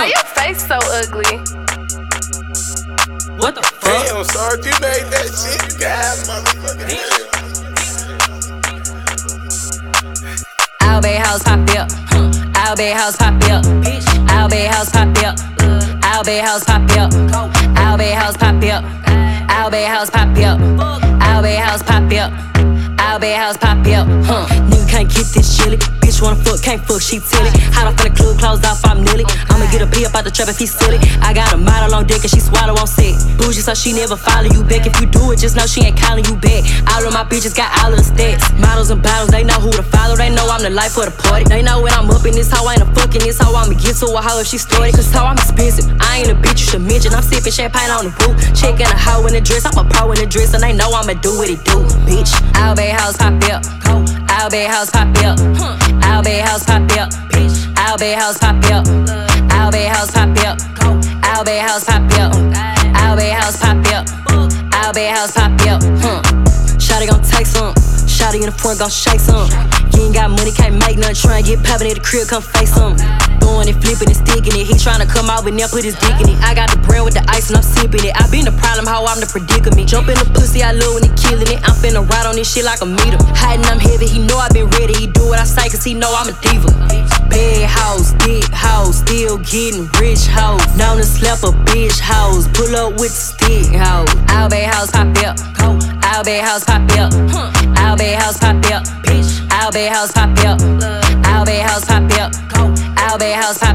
your face so ugly? What the fuck? Damn, sorry you made that shit. God, motherfucker. I'll be house pop up. I'll be house pop up. I'll be house pop up. I'll be house pop up. I'll be house pop up. I'll be house pop up. I'll be house pop up. I'll be house pop up. Nigga can't get this chilly. Bitch wanna fuck, can't fuck, she tilly. Hot off in the club, closed off, I'm nilly. I'ma get a pee up out the trap if he silly. I got a model on deck and she swallow on set. Bougie so she never follow you back. If you do it, just know she ain't calling you back. All of my bitches got all of the stats. Models and bottles, they know who to follow. They know I'm the life of the party. They know when I'm up in this hoe, I ain't a fucking this hoe. I'ma get to a hoe if she started. Cause hoe, I'm expensive. I ain't a bitch, you should mention. I'm sipping champagne on the roof. Checking a hoe in the dress. I'm a pro in the dress and they know I'ma do what it do, bitch. I'll be house pop up. I'll be house pop up. I'll be house pop up. I'll be house pop up. I'll be house pop up. I'll be house pop up. I'll be house pop up. I'll be house pop up. Shawty gon' take some. Shawty in the front gon' shake some. You ain't got money, can't make nothing. Tryna get poppin' at the crib, come face some. Throwing it, flipping it, sticking it. He tryna come out, but now put his dick in it. I got the brand with the ice and I'm sipping it. I been the problem, how I'm the predicament. Jump in the pussy, I love when he killing it. I'm finna ride on this shit like a meter. Hiding, I'm heavy, he know I been ready. He do what I say, cause he know I'm a diva. Bad house, big house, still getting rich hoes. Known to slap a bitch house. Pull up with the stick house. I'll be house pop up. I'll be house pop up. I'll be house pop up. I'll be house pop up. I'll be house pop up. I'll be house pop